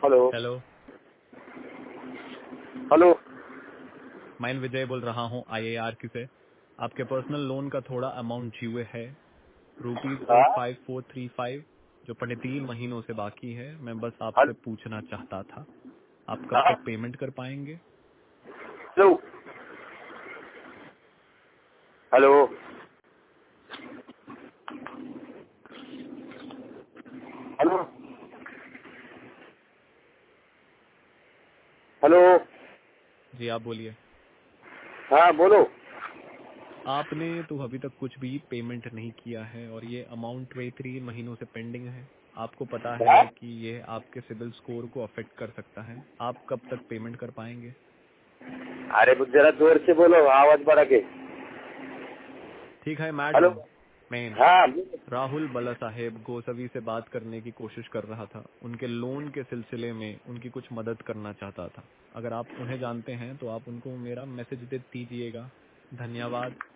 Hello hello, hello. मैं विजय बोल रहा हूँ IARQ से। आपके पर्सनल लोन का थोड़ा अमाउंट ड्यू है, हाँ ₹8435, जो 3 महीनों से बाकी है। मैं बस आपसे हेलो पूछना चाहता था, आप कब हाँ तक पेमेंट कर पाएंगे? Hello hello hello hello. जी आप बोलिए। हाँ बोलो। आपने तो अभी तक कुछ भी पेमेंट नहीं किया है और ये अमाउंट 3 महीनों से पेंडिंग है। आपको पता हाँ? है कि ये आपके सिबिल स्कोर को अफेक्ट कर सकता है। आप कब तक पेमेंट कर पाएंगे? अरे कुछ जरा जोर से बोलो, आवाज बढ़ा के। ठीक है हेलो। मैडम, मैं हाँ बोलो। राहुल बला साहेब गोसवी से बात करने की कोशिश कर रहा था। उनके लोन के सिलसिले में उनकी कुछ मदद करना चाहता था। अगर आप उन्हें जानते हैं तो आप उनको मेरा मैसेज दे दीजिएगा। धन्यवाद।